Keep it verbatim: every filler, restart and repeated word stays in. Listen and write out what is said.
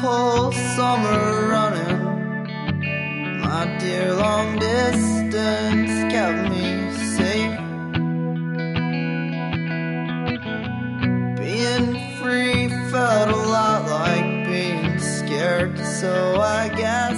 whole summer running. My dear, long distance kept me safe. Being free felt a lot like being scared, so I guess